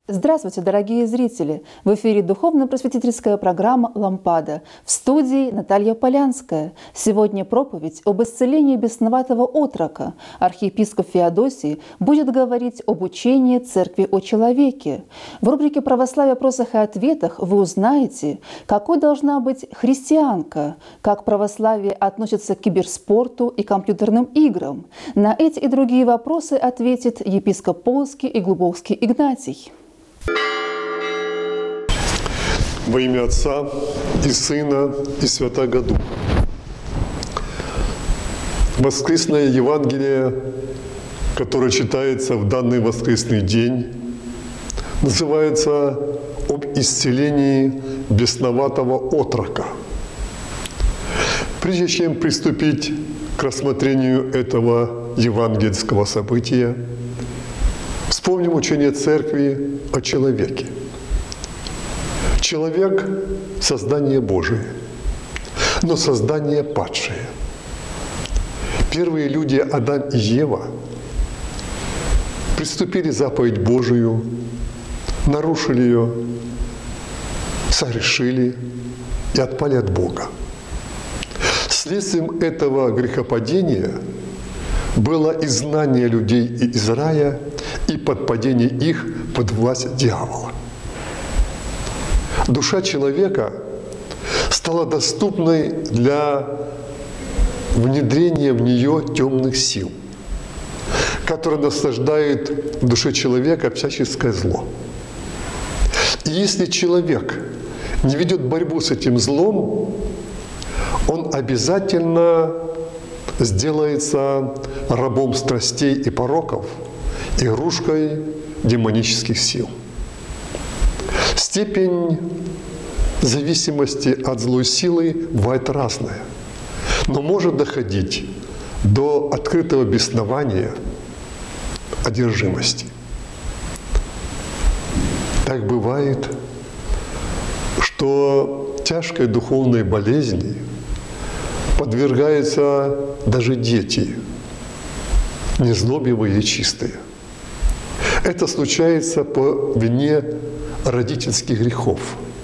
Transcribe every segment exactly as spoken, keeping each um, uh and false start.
Здравствуйте, дорогие зрители! В эфире духовно-просветительская программа «Лампада». В студии Наталья Полянская. Сегодня проповедь об исцелении бесноватого отрока. Архиепископ Феодосий будет говорить об учении Церкви о человеке. В рубрике «Православие. Вопросах и ответах» вы узнаете, какой должна быть христианка, как православие относится к киберспорту и компьютерным играм. На эти и другие вопросы ответит епископ Полоцкий и Глубокский Игнатий. Во имя Отца и Сына и Святаго Духа. Воскресное Евангелие, которое читается в данный воскресный день, называется «Об исцелении бесноватого отрока». Прежде чем приступить к рассмотрению этого евангельского события, вспомним учение Церкви о человеке. Человек – создание Божие, но создание падшее. Первые люди, Адам и Ева, приступили заповедь Божию, нарушили ее, согрешили и отпали от Бога. Следствием этого грехопадения было изгнание людей из рая и подпадение их под власть дьявола. Душа человека стала доступной для внедрения в нее темных сил, которые наслаждают в душе человека всяческое зло. И если человек не ведет борьбу с этим злом, он обязательно сделается рабом страстей и пороков, игрушкой демонических сил. Степень зависимости от злой силы бывает разная, но может доходить до открытого беснования, одержимости. Так бывает, что тяжкой духовной болезни подвергаются даже дети, незлобивые и чистые. Это случается по вине родительских грехов.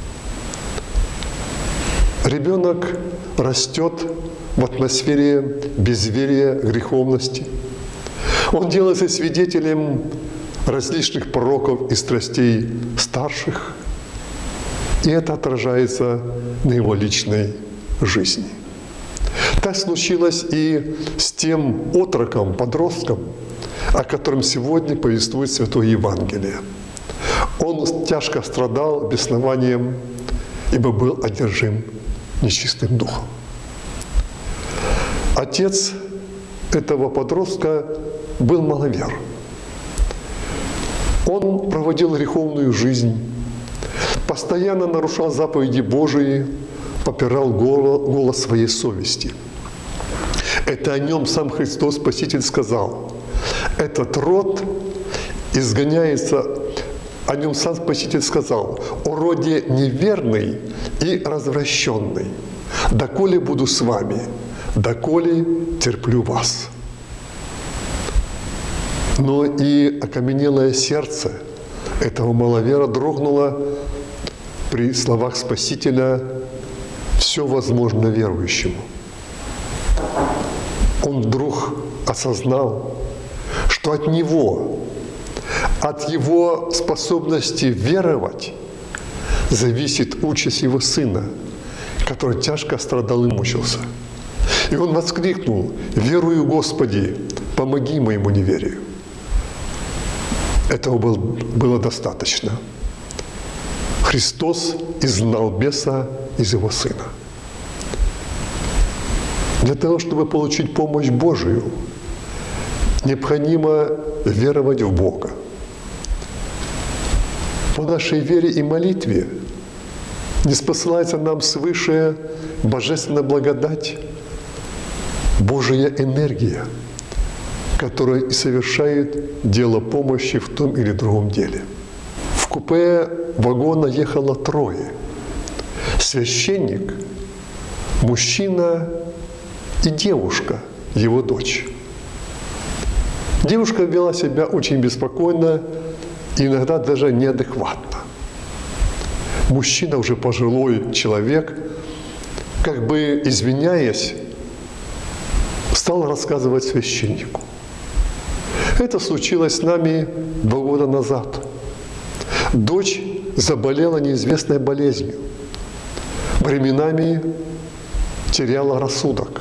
Ребенок растет в атмосфере безверия, греховности. Он делается свидетелем различных пороков и страстей старших, и это отражается на его личной жизни. Так случилось и с тем отроком, подростком, о котором сегодня повествует Святое Евангелие. Он тяжко страдал беснованием, ибо был одержим нечистым духом. Отец этого подростка был маловер. Он проводил греховную жизнь, постоянно нарушал заповеди Божии, попирал голос своей совести. Это о нем сам Христос Спаситель сказал: «Этот род изгоняется». О нем сам Спаситель сказал: «О роде неверный и развращенный, доколе буду с вами, доколе терплю вас». Но и окаменелое сердце этого маловера дрогнуло при словах Спасителя: «Все возможно верующему». Он вдруг осознал, что от него, от его способности веровать зависит участь его сына, который тяжко страдал и мучился. И он воскликнул: «Верую, Господи, помоги моему неверию». Этого было достаточно. Христос изгнал беса из его сына. Для того, чтобы получить помощь Божию, необходимо веровать в Бога. По нашей вере и молитве не спосылается нам свыше божественная благодать, Божья энергия, которая и совершает дело помощи в том или другом деле. В купе вагона ехало трое: священник, мужчина и девушка, его дочь. Девушка вела себя очень беспокойно иногда даже неадекватно. Мужчина, уже пожилой человек, как бы извиняясь, стал рассказывать священнику. Это случилось с нами два года назад. Дочь заболела неизвестной болезнью. Временами теряла рассудок.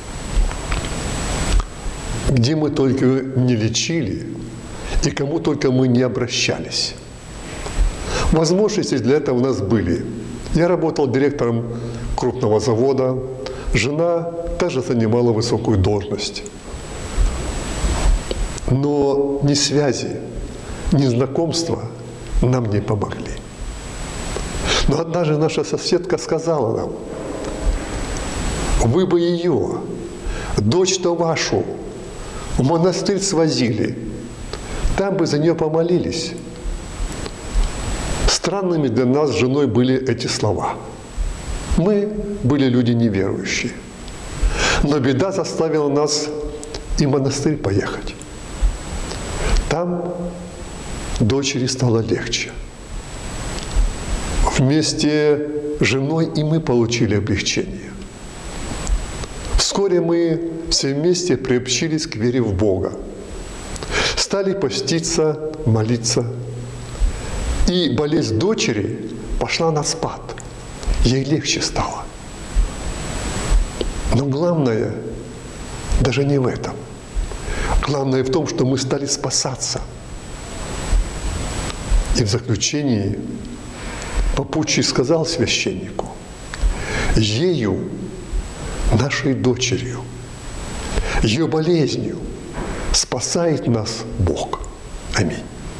Где мы только не лечили, и кому только мы не обращались. Возможности для этого у нас были. Я работал директором крупного завода, жена также занимала высокую должность. Но ни связи, ни знакомства нам не помогли. Но однажды наша соседка сказала нам: вы бы ее, дочь-то вашу, в монастырь свозили, там бы за нее помолились. Странными для нас с женой были эти слова. Мы были люди неверующие. Но беда заставила нас и в монастырь поехать. Там дочери стало легче. Вместе с женой и мы получили облегчение. Вскоре мы все вместе приобщились к вере в Бога. Стали поститься, молиться. И болезнь дочери пошла на спад. Ей легче стало. Но главное даже не в этом. Главное в том, что мы стали спасаться. И в заключении попутчик сказал священнику: ею, нашей дочерью, ее болезнью спасает нас Бог. Аминь.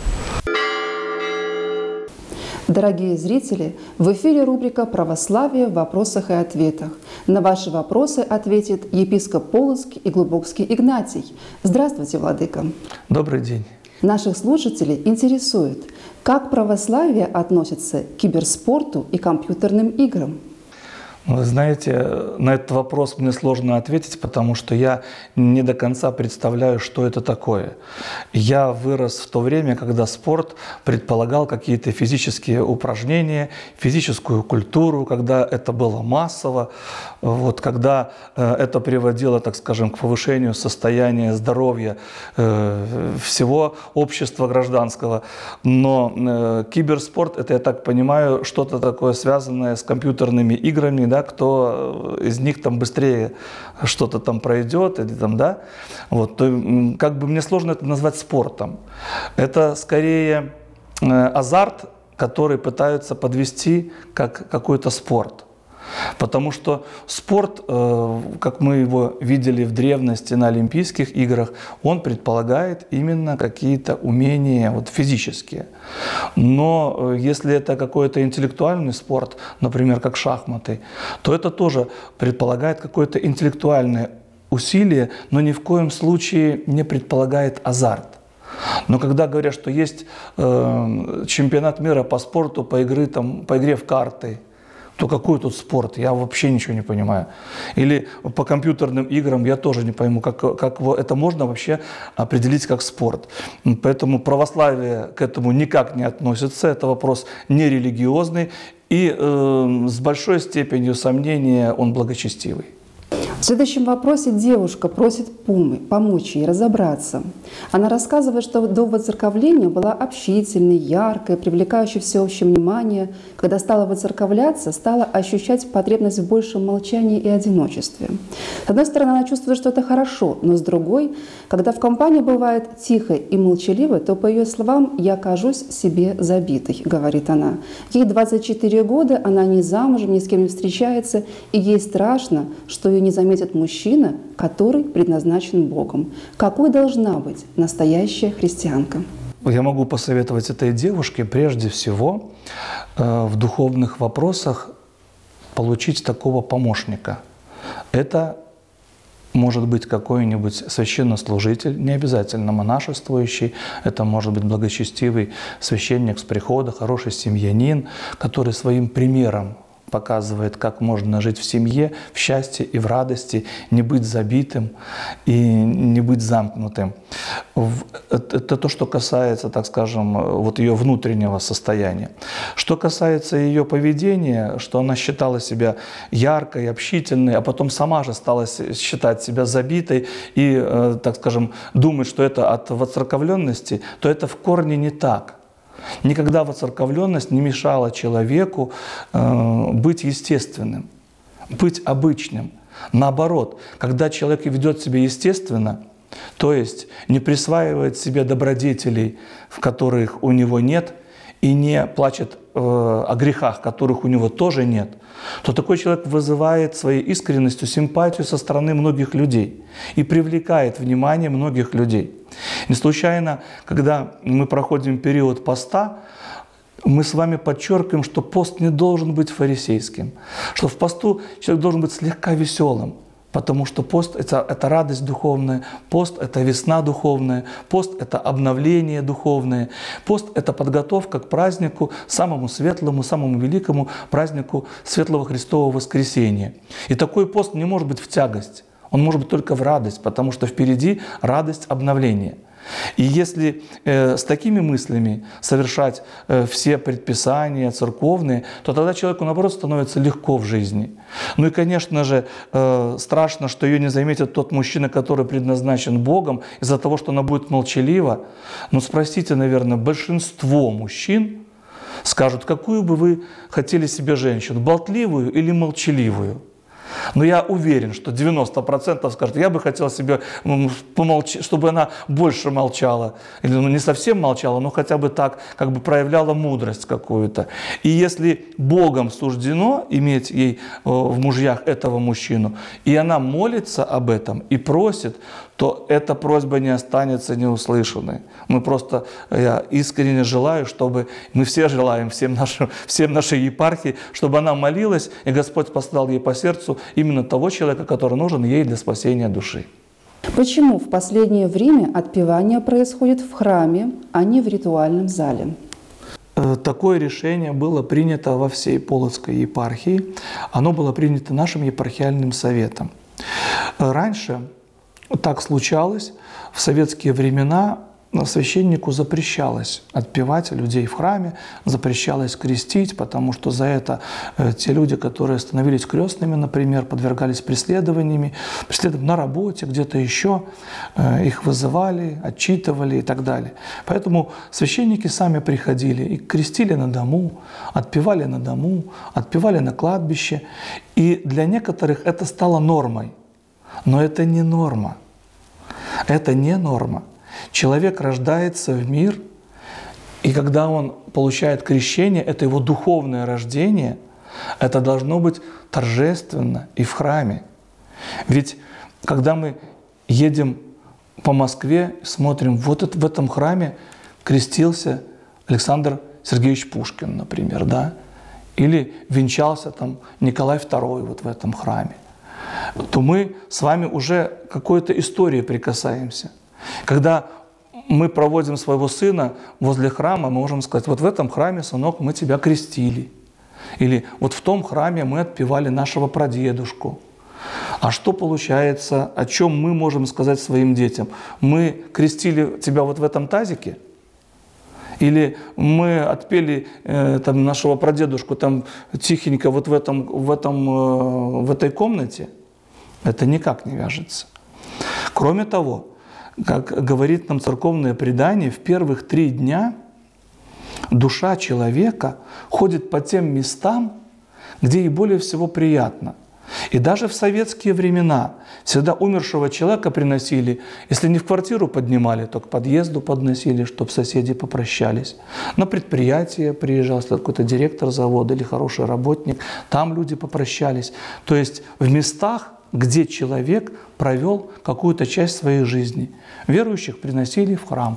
Дорогие зрители, в эфире рубрика «Православие в вопросах и ответах». На ваши вопросы ответит епископ Полоцкий и Глубокский Игнатий. Здравствуйте, владыка. Добрый день. Наших слушателей интересует, как православие относится к киберспорту и компьютерным играм? Вы знаете, на этот вопрос мне сложно ответить, потому что я не до конца представляю, что это такое. Я вырос в то время, когда спорт предполагал какие-то физические упражнения, физическую культуру, когда это было массово, вот, когда это приводило, так скажем, к повышению состояния здоровья всего общества гражданского. Но киберспорт – это, я так понимаю, что-то такое связанное с компьютерными играми, да, кто из них там быстрее что-то там пройдет, или там, да, вот, то как бы мне сложно это назвать спортом. Это скорее азарт, который пытаются подвести как какой-то спорт. Потому что спорт, как мы его видели в древности на Олимпийских играх, он предполагает именно какие-то умения вот, физические. Но если это какой-то интеллектуальный спорт, например, как шахматы, то это тоже предполагает какое-то интеллектуальное усилие, но ни в коем случае не предполагает азарт. Но когда говорят, что есть э, чемпионат мира по спорту, по, игры, там, по игре в карты, то какой тут спорт? Я вообще ничего не понимаю. Или по компьютерным играм я тоже не пойму, как, как это можно вообще определить как спорт. Поэтому православие к этому никак не относится. Это вопрос нерелигиозный и э, с большой степенью сомнения он благочестивый. В следующем вопросе девушка просит помочь ей разобраться. Она рассказывает, что до воцерковления была общительной, яркой, привлекающей всеобщее внимание. Когда стала воцерковляться, стала ощущать потребность в большем молчании и одиночестве. С одной стороны, она чувствует, что это хорошо, но с другой, когда в компании бывает тихо и молчаливо, то, по ее словам, я кажусь себе забитой, говорит она. Ей двадцать четыре года, она не замужем, ни с кем не встречается, и ей страшно, что ее не заметит мужчина, который предназначен Богом. Какой должна быть настоящая христианка? Я могу посоветовать этой девушке прежде всего э, в духовных вопросах получить такого помощника. Это может быть какой-нибудь священнослужитель, не обязательно монашествующий, это может быть благочестивый священник с прихода, хороший семьянин, который своим примером показывает, как можно жить в семье, в счастье и в радости, не быть забитым и не быть замкнутым. Это то, что касается, так скажем, вот ее внутреннего состояния. Что касается ее поведения, что она считала себя яркой, общительной, а потом сама же стала считать себя забитой и, так скажем, думать, что это от воцерковленности, то это в корне не так. Никогда воцерковленность не мешала человеку э, быть естественным, быть обычным. Наоборот, когда человек ведет себя естественно, то есть не присваивает себе добродетелей, в которых у него нет, и не плачет э, о грехах, которых у него тоже нет, то такой человек вызывает своей искренностью симпатию со стороны многих людей и привлекает внимание многих людей. Не случайно, когда мы проходим период поста, мы с вами подчеркиваем, что пост не должен быть фарисейским, что в посту человек должен быть слегка веселым, потому что пост это, – это радость духовная, пост – это весна духовная, пост – это обновление духовное, пост – это подготовка к празднику, самому светлому, самому великому празднику Светлого Христового Воскресения. И такой пост не может быть в тягость, он может быть только в радость, потому что впереди радость обновления. И если э, с такими мыслями совершать э, все предписания церковные, то тогда человеку, наоборот, становится легко в жизни. Ну и, конечно же, э, страшно, что ее не заметит тот мужчина, который предназначен Богом, из-за того, что она будет молчалива. Но спросите, наверное, большинство мужчин скажут, какую бы вы хотели себе женщину, болтливую или молчаливую? Но я уверен, что девяносто процентов скажут, я бы хотел себе, помолчать, чтобы она больше молчала. Или ну, не совсем молчала, но хотя бы так, как бы проявляла мудрость какую-то. И если Богом суждено иметь ей в мужьях этого мужчину, и она молится об этом и просит, то эта просьба не останется неуслышанной. Мы просто, я искренне желаю, чтобы, мы все желаем, всем, нашим, всем нашей епархии, чтобы она молилась, и Господь послал ей по сердцу именно того человека, который нужен ей для спасения души. Почему в последнее время отпевание происходит в храме, а не в ритуальном зале? Такое решение было принято во всей Полоцкой епархии. Оно было принято нашим епархиальным советом. Раньше так случалось, в советские времена священнику запрещалось отпевать людей в храме, запрещалось крестить, потому что за это э, те люди, которые становились крестными, например, подвергались преследованиями, преследованиям на работе, где-то еще, э, их вызывали, отчитывали и так далее. Поэтому священники сами приходили и крестили на дому, отпевали на дому, отпевали на кладбище. И для некоторых это стало нормой. Но это не норма. Это не норма. Человек рождается в мир, и когда он получает крещение, это его духовное рождение, это должно быть торжественно и в храме. Ведь когда мы едем по Москве, смотрим, вот это, в этом храме крестился Александр Сергеевич Пушкин, например, да? Или венчался там Николай второй вот в этом храме, то мы с вами уже к какой-то истории прикасаемся. Когда мы проводим своего сына возле храма, мы можем сказать, вот в этом храме, сынок, мы тебя крестили. Или вот в том храме мы отпевали нашего прадедушку. А что получается, о чем мы можем сказать своим детям? Мы крестили тебя вот в этом тазике? Или мы отпели э, там, нашего прадедушку там, тихенько вот в, этом, в, этом, э, в этой комнате? Это никак не вяжется. Кроме того, как говорит нам церковное предание, в первых три дня душа человека ходит по тем местам, где ей более всего приятно. И даже в советские времена всегда умершего человека приносили, если не в квартиру поднимали, то к подъезду подносили, чтобы соседи попрощались. На предприятие приезжал, если какой-то директор завода или хороший работник, там люди попрощались. То есть в местах, где человек провел какую-то часть своей жизни. Верующих приносили в храм.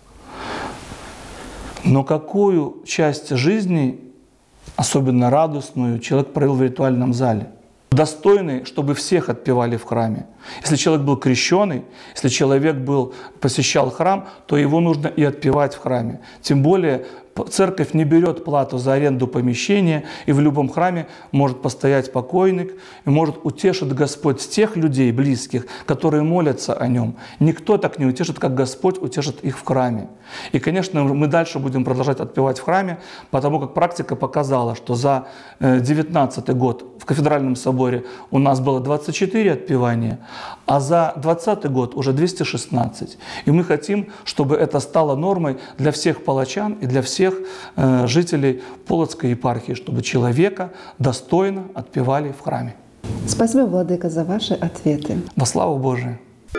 Но какую часть жизни, особенно радостную, человек провел в ритуальном зале? достойный, чтобы всех отпевали в храме. Если человек был крещеный, если человек был, посещал храм, то его нужно и отпевать в храме. Тем более церковь не берет плату за аренду помещения, и в любом храме может постоять покойник, и может утешить Господь тех людей, близких, которые молятся о нем. Никто так не утешит, как Господь утешит их в храме. И, конечно, мы дальше будем продолжать отпевать в храме, потому как практика показала, что за девятнадцатый год в кафедральном соборе у нас было двадцать четыре отпевания, а за двадцатый год уже двести шестнадцать. И мы хотим, чтобы это стало нормой для всех палачан и для всех э, жителей Полоцкой епархии, чтобы человека достойно отпевали в храме. Спасибо, Владыка, за ваши ответы. Во славу Божию.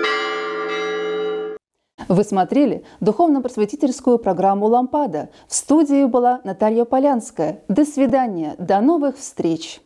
Вы смотрели духовно-просветительскую программу «Лампада». В студии была Наталья Полянская. До свидания, до новых встреч!